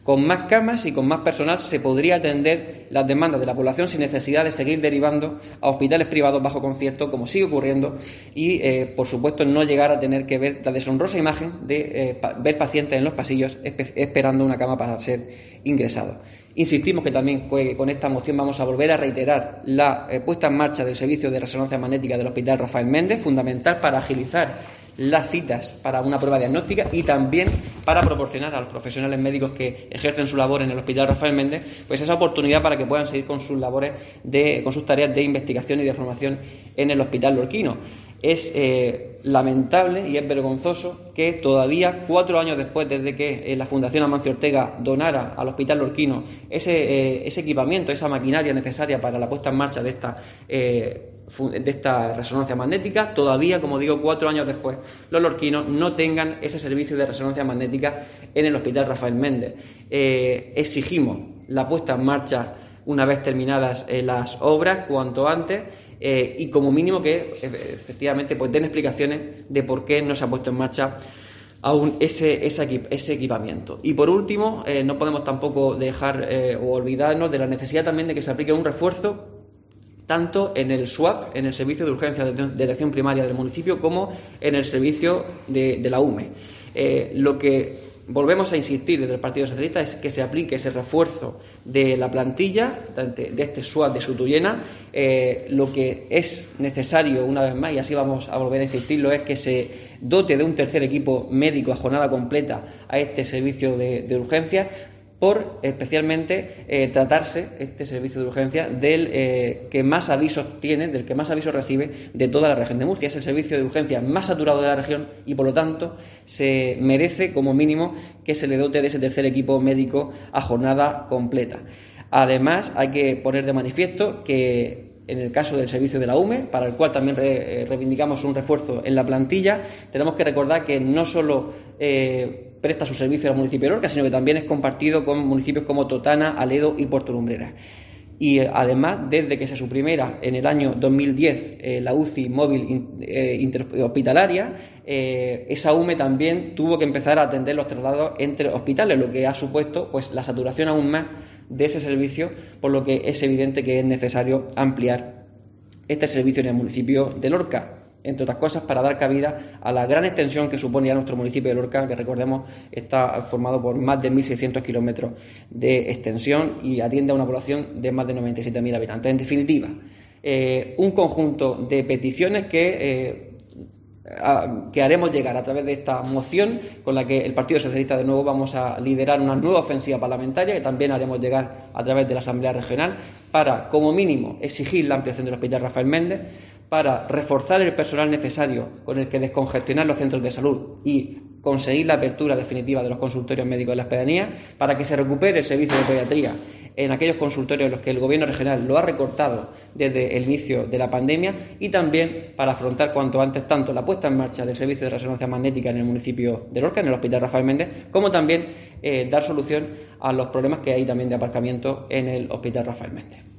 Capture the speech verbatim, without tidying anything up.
Con más camas y con más personal se podría atender las demandas de la población sin necesidad de seguir derivando a hospitales privados bajo concierto, como sigue ocurriendo, y, eh, por supuesto, no llegar a tener que ver la deshonrosa imagen de eh, pa- ver pacientes en los pasillos espe- esperando una cama para ser ingresados. Insistimos que también que con esta moción vamos a volver a reiterar la eh, puesta en marcha del servicio de resonancia magnética del Hospital Rafael Méndez, fundamental para agilizar las citas para una prueba diagnóstica y también para proporcionar a los profesionales médicos que ejercen su labor en el Hospital Rafael Méndez pues esa oportunidad para que puedan seguir con sus labores de, con sus tareas de investigación y de formación en el Hospital Lorquino. Es eh, lamentable y es vergonzoso que todavía, cuatro años después desde que eh, la Fundación Amancio Ortega donara al Hospital Lorquino ese, eh, ese equipamiento, esa maquinaria necesaria para la puesta en marcha de esta, eh, de esta resonancia magnética, todavía, como digo, cuatro años después, los lorquinos no tengan ese servicio de resonancia magnética en el Hospital Rafael Méndez. Eh, exigimos la puesta en marcha una vez terminadas eh, las obras, cuanto antes, eh, y como mínimo que eh, efectivamente pues den explicaciones de por qué no se ha puesto en marcha aún ese, ese, equip, ese equipamiento. Y por último, eh, no podemos tampoco dejar eh, o olvidarnos de la necesidad también de que se aplique un refuerzo tanto en el S W A P, en el Servicio de Urgencia de Detección Primaria del municipio, como en el servicio de, de la U M E. Eh, lo que volvemos a insistir desde el Partido Socialista es que se aplique ese refuerzo de la plantilla de este S W A P de Sutuyena. Eh, lo que es necesario, una vez más, y así vamos a volver a insistirlo, es que se dote de un tercer equipo médico a jornada completa a este servicio de, de urgencia, por especialmente eh, tratarse este servicio de urgencia del eh, que más avisos tiene, del que más avisos recibe de toda la región de Murcia. Es el servicio de urgencia más saturado de la región y, por lo tanto, se merece como mínimo que se le dote de ese tercer equipo médico a jornada completa. Además, hay que poner de manifiesto que en el caso del servicio de la U M E, para el cual también re, eh, reivindicamos un refuerzo en la plantilla, tenemos que recordar que no solo eh, presta su servicio al municipio de Lorca, sino que también es compartido con municipios como Totana, Aledo y Puerto Lumbreras. Y eh, además, desde que se suprimiera en el año dos mil diez eh, la U C I móvil in, eh, interhospitalaria, eh, esa U M E también tuvo que empezar a atender los traslados entre hospitales, lo que ha supuesto pues la saturación aún más de ese servicio, por lo que es evidente que es necesario ampliar este servicio en el municipio de Lorca, entre otras cosas para dar cabida a la gran extensión que supone ya nuestro municipio de Lorca, que recordemos está formado por más de mil seiscientos kilómetros de extensión y atiende a una población de más de noventa y siete mil habitantes. En definitiva, eh, un conjunto de peticiones que eh, que haremos llegar a través de esta moción, con la que el Partido Socialista de nuevo vamos a liderar una nueva ofensiva parlamentaria, que también haremos llegar a través de la Asamblea Regional, para, como mínimo, exigir la ampliación del Hospital Rafael Méndez, para reforzar el personal necesario con el que descongestionar los centros de salud y conseguir la apertura definitiva de los consultorios médicos en las pedanías, para que se recupere el servicio de pediatría en aquellos consultorios en los que el Gobierno regional lo ha recortado desde el inicio de la pandemia, y también para afrontar cuanto antes tanto la puesta en marcha del servicio de resonancia magnética en el municipio de Lorca, en el Hospital Rafael Méndez, como también eh, dar solución a los problemas que hay también de aparcamiento en el Hospital Rafael Méndez.